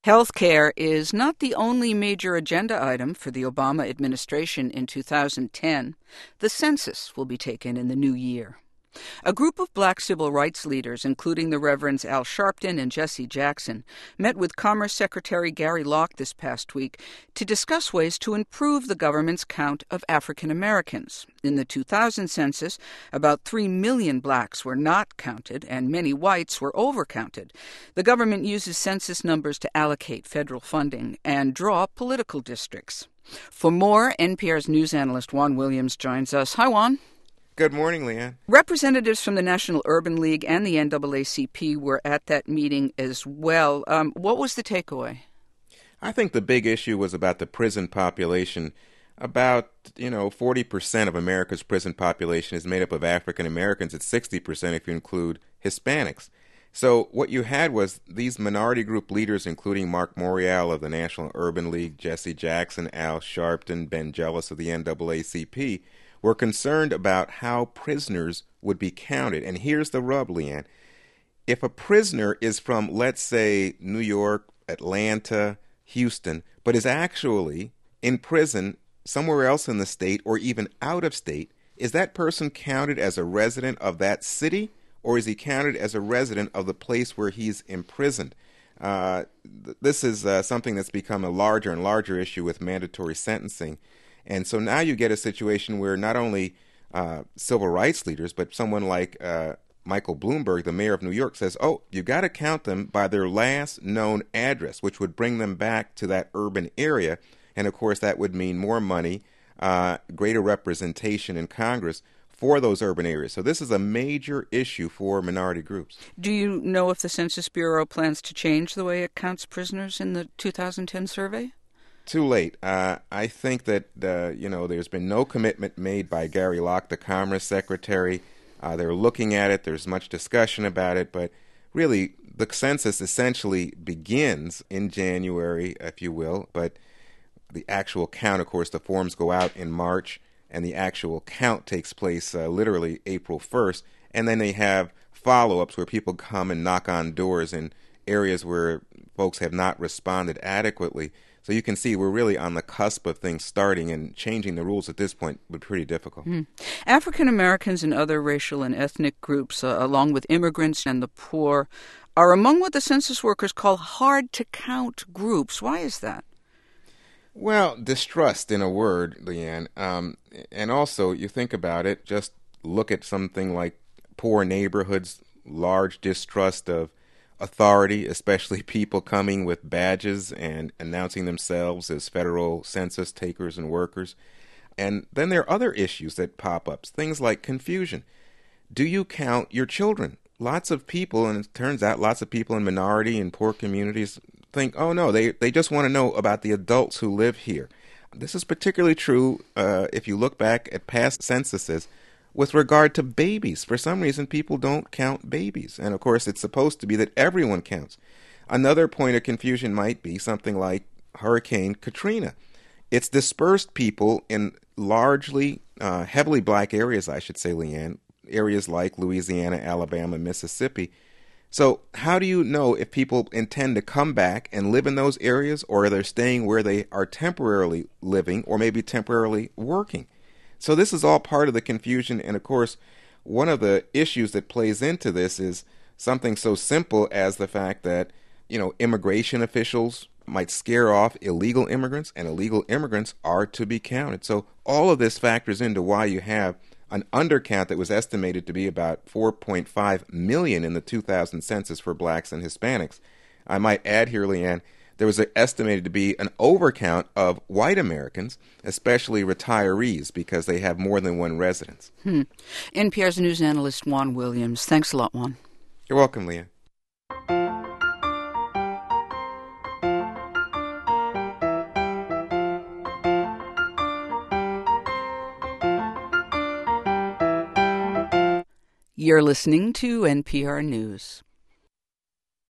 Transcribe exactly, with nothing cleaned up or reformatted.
Healthcare is not the only major agenda item for the Obama administration in two thousand ten. The census will be taken in the new year. A group of black civil rights leaders, including the Reverends Al Sharpton and Jesse Jackson, met with Commerce Secretary Gary Locke this past week to discuss ways to improve the government's count of African Americans. In the two thousand census, about three million blacks were not counted, and many whites were overcounted. The government uses census numbers to allocate federal funding and draw political districts. For more, N P R's news analyst Juan Williams joins us. Hi, Juan. Good morning, Leanne. Representatives from the National Urban League and the N double A C P were at that meeting as well. Um, what was the takeaway? I think the big issue was about the prison population. About, you know, forty percent of America's prison population is made up of African Americans. It's sixty percent if you include Hispanics. So what you had was these minority group leaders, including Mark Morial of the National Urban League, Jesse Jackson, Al Sharpton, Ben Jealous of the N double A C P, were concerned about how prisoners would be counted. And here's the rub, Leanne. If a prisoner is from, let's say, New York, Atlanta, Houston, but is actually in prison somewhere else in the state or even out of state, is that person counted as a resident of that city, or is he counted as a resident of the place where he's imprisoned? Uh, th- this is uh, something that's become a larger and larger issue with mandatory sentencing. And so now you get a situation where not only uh, civil rights leaders, but someone like uh, Michael Bloomberg, the mayor of New York, says, oh, you got to count them by their last known address, which would bring them back to that urban area. And, of course, that would mean more money, uh, greater representation in Congress for those urban areas. So this is a major issue for minority groups. Do you know if the Census Bureau plans to change the way it counts prisoners in the two thousand ten survey? Too late. Uh, I think that, uh, you know, there's been no commitment made by Gary Locke, the Commerce Secretary. Uh, they're looking at it. There's much discussion about it. But really, the census essentially begins in January, if you will. But the actual count, of course, the forms go out in March, and the actual count takes place uh, literally April first. And then they have follow-ups where people come and knock on doors in areas where folks have not responded adequately. So you can see we're really on the cusp of things starting, and changing the rules at this point would be pretty difficult. Mm. African Americans and other racial and ethnic groups, uh, along with immigrants and the poor, are among what the census workers call hard-to-count groups. Why is that? Well, distrust, in a word, Leanne. Um, and also, you think about it, just look at something like poor neighborhoods, large distrust of authority, especially people coming with badges and announcing themselves as federal census takers and workers. And then there are other issues that pop up, things like confusion. Do you count your children? Lots of people, and it turns out lots of people in minority and poor communities think, oh no, they, they just want to know about the adults who live here. This is particularly true uh, if you look back at past censuses. With regard to babies, for some reason, people don't count babies. And, of course, it's supposed to be that everyone counts. Another point of confusion might be something like Hurricane Katrina. It's dispersed people in largely uh, heavily black areas, I should say, Leanne, areas like Louisiana, Alabama, Mississippi. So how do you know if people intend to come back and live in those areas, or are they staying where they are temporarily living or maybe temporarily working? So this is all part of the confusion, and of course, one of the issues that plays into this is something so simple as the fact that, you know, immigration officials might scare off illegal immigrants, and illegal immigrants are to be counted. So all of this factors into why you have an undercount that was estimated to be about four point five million in the two thousand census for blacks and Hispanics. I might add here, Leanne, there was estimated to be an overcount of white Americans, especially retirees, because they have more than one residence. Hmm. N P R's news analyst Juan Williams. Thanks a lot, Juan. You're welcome, Leah. You're listening to N P R News.